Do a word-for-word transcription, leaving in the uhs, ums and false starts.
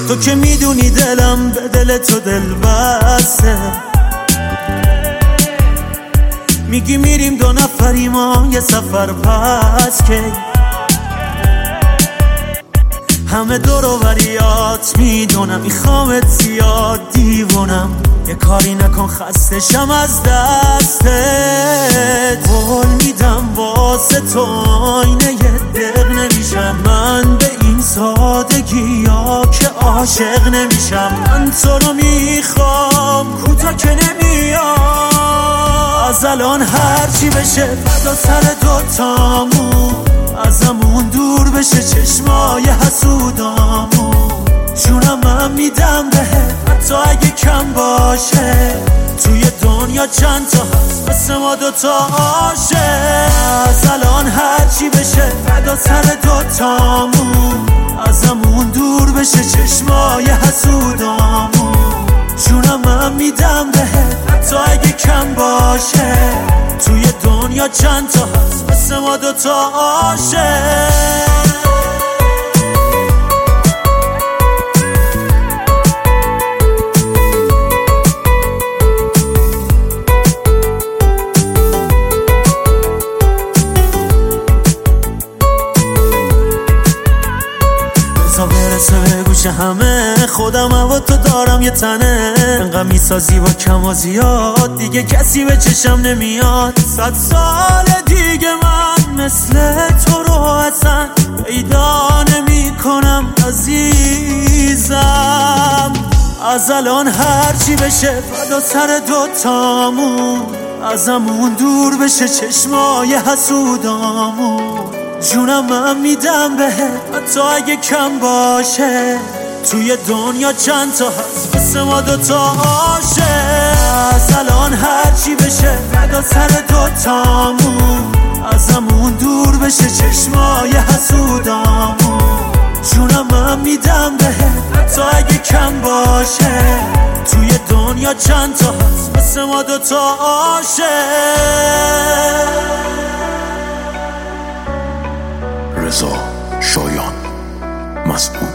تو که میدونی دلم به دل تو دل بسته، میگی میریم دو نفری ما یه سفر پس که همه دور و بریات میدونم، میخوامت زیاد دیوونم، یه کاری نکن خستشم از دستت. قول میدم واسه تو آینه یه دق نمیشم، من به این سادگی ها که عاشق نمیشم. من تو رو میخوام کوتا که نمیام، از الان هرچی بشه فدا سر دوتامون، ازمون دور بشه چشمای حسودامون. جونم من میدم بهت حتی اگه کم باشه، توی دنیا چند تا هست مثل ما دوتا عاشق. از الان هرچی بشه فدا سر دوتامون، ازمون دور بشه چشمای حسودامون. جونم من میدم بهت حتی اگه کم باشه، توی دنیا چند تا هست مثل ما دوتا عاشق. برسه به گوش همه، خودم و تو دارم یه تنه، انقدر میسازی با کم و زیاد دیگه کسی به چشم نمیاد. صد سال دیگه من مثل تو رو اصلا پیدا نمی کنم عزیزم. از الان هرچی بشه فدا سر دوتامون، ازمون دور بشه چشمای حسودامون. جونم من میدم بهت حتی اگه کم باشه، توی دنیا چند تا هست مثل ما دوتا عاشق. از الان هرچی بشه فدا سر دوتامون، ازمون دور بشه چشمای حسودامون. جونم من میدم بهت حتی اگه کم باشه، توی دنیا چند تا هست مثل ما دوتا عاشق. رضا شایان مسئول.